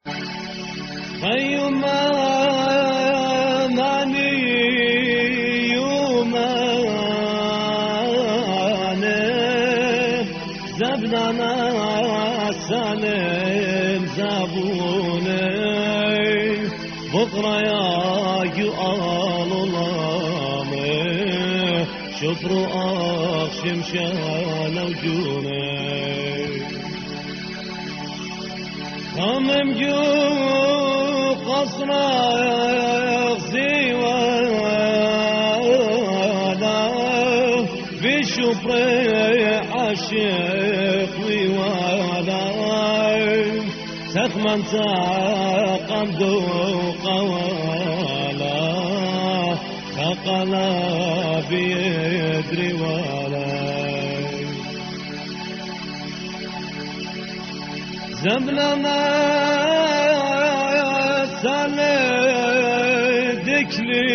خيما ماني يوماني زبنانا سالم زبوني بكرة يا يقال لامي شفرو أخشم شان وجوني همم جو قصرك زيوانا بشفري عشق ويوانا سخمن ساقمد قوالا ثقلا بيدري ولا زملنا سالدك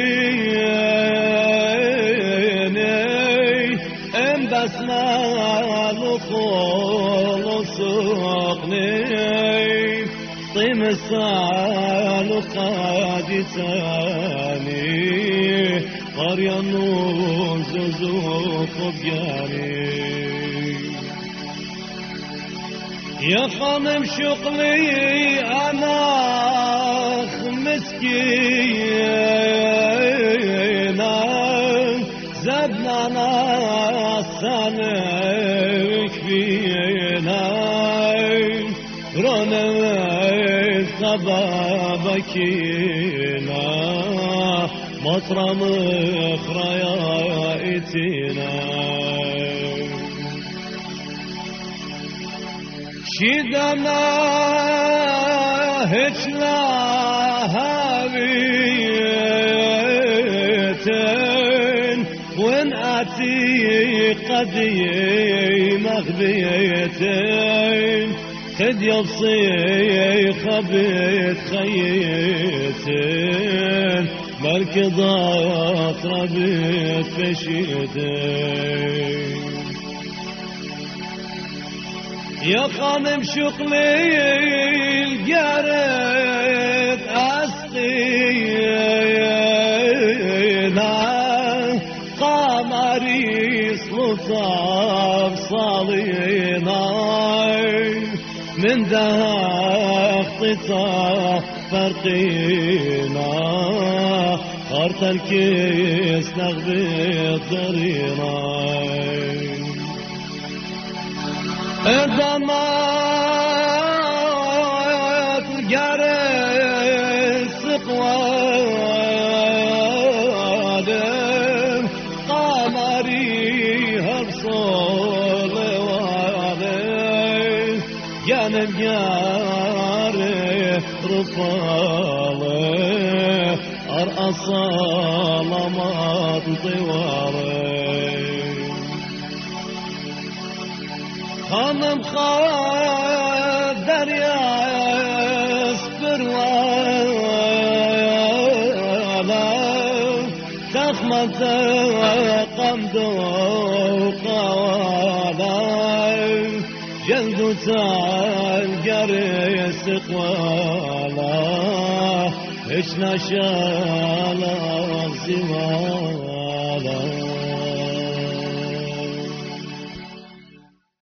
ليني ام بسنا لخول سوقني طيم السال قادتاني قريان زوزوق بجاني يا خانم شغلي أنا مسكينة زبنا سنك فينا رنا سبابكينا مطرم خراياتنا شدنا هجلا هاويتن وين أتي قدي مغبيتن خد يبصي خبيت خيتن مركضات ربيت فشيتن يا خانم شغلي الجارد أسقينا قمري سلطان صالينا من دهقتها فرقينا خرط الكيس نغبي الضرينا ضمات جرس قوادم قمري هرصول وادم جانب جاري رفالي أرأس لمات طوالي خانم خادر يا اسبر ولا تخمت قمد قوالا جلد تالجري استقوالا اشنا شالا زوالا